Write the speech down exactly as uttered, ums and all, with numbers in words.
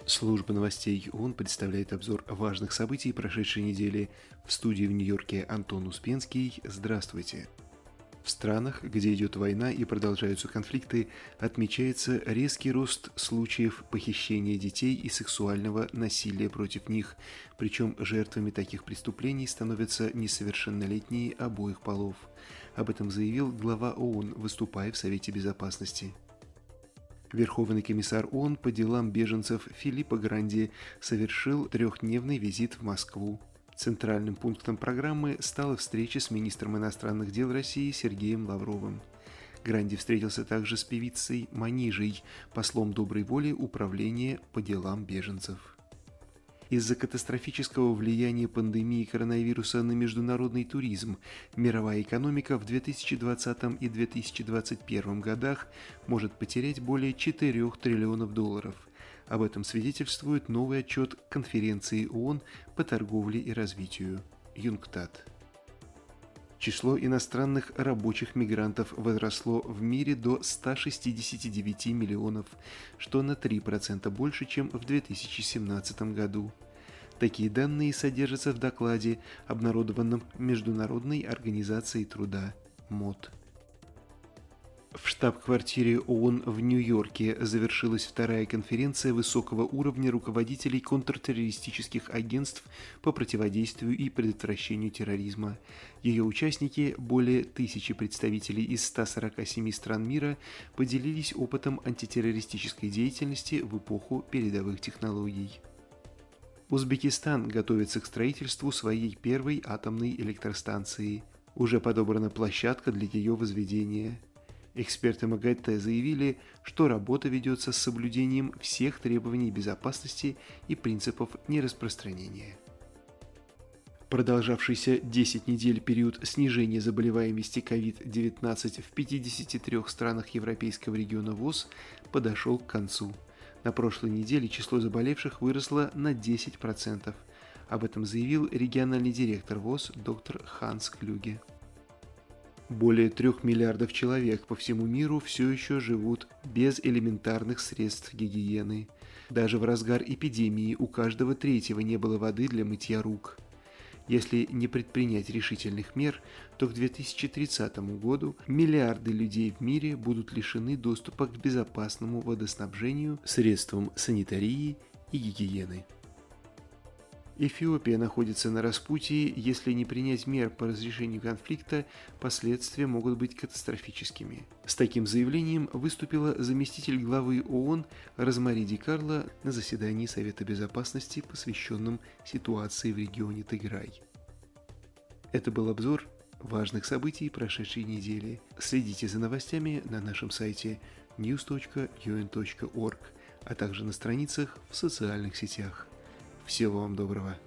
Служба новостей ООН представляет обзор важных событий прошедшей недели. В студии в Нью-Йорке Антон Успенский. Здравствуйте. В странах, где идет война и продолжаются конфликты, отмечается резкий рост случаев похищения детей и сексуального насилия против них, причем жертвами таких преступлений становятся несовершеннолетние обоих полов. Об этом заявил глава ООН, выступая в Совете Безопасности. Верховный комиссар ООН по делам беженцев Филиппо Гранди совершил трехдневный визит в Москву. Центральным пунктом программы стала встреча с министром иностранных дел России Сергеем Лавровым. Гранди встретился также с певицей Манижей, послом доброй воли Управления по делам беженцев. Из-за катастрофического влияния пандемии коронавируса на международный туризм мировая экономика в две тысячи двадцатом и две тысячи двадцать первом годах может потерять более четырёх триллионов долларов. Об этом свидетельствует новый отчет конференции ООН по торговле и развитию ЮНКТАД. Число иностранных рабочих мигрантов возросло в мире до ста шестидесяти девяти миллионов, что на три процента больше, чем в две тысячи семнадцатом году. Такие данные содержатся в докладе, обнародованном Международной организацией труда МОД. В штаб-квартире ООН в Нью-Йорке завершилась вторая конференция высокого уровня руководителей контртеррористических агентств по противодействию и предотвращению терроризма. Ее участники, более тысячи представителей из ста сорока семи стран мира, поделились опытом антитеррористической деятельности в эпоху передовых технологий. Узбекистан готовится к строительству своей первой атомной электростанции. Уже подобрана площадка для ее возведения. Эксперты МАГАТЭ заявили, что работа ведется с соблюдением всех требований безопасности и принципов нераспространения. Продолжавшийся десять недель период снижения заболеваемости ковид девятнадцать в пятидесяти трёх странах Европейского региона ВОЗ подошел к концу. На прошлой неделе число заболевших выросло на десять процентов. Об этом заявил региональный директор ВОЗ доктор Ханс Клюге. Более трех миллиардов человек по всему миру все еще живут без элементарных средств гигиены. Даже в разгар эпидемии у каждого третьего не было воды для мытья рук. Если не предпринять решительных мер, то к две тысячи тридцатому году миллиарды людей в мире будут лишены доступа к безопасному водоснабжению, средствам санитарии и гигиены. Эфиопия находится на распутье. Если не принять мер по разрешению конфликта, последствия могут быть катастрофическими. С таким заявлением выступила заместитель главы ООН Розмари Ди Карло на заседании Совета Безопасности, посвященном ситуации в регионе Тиграй. Это был обзор важных событий прошедшей недели. Следите за новостями на нашем сайте ньюс точка ю эн точка орг, а также на страницах в социальных сетях. Всего вам доброго.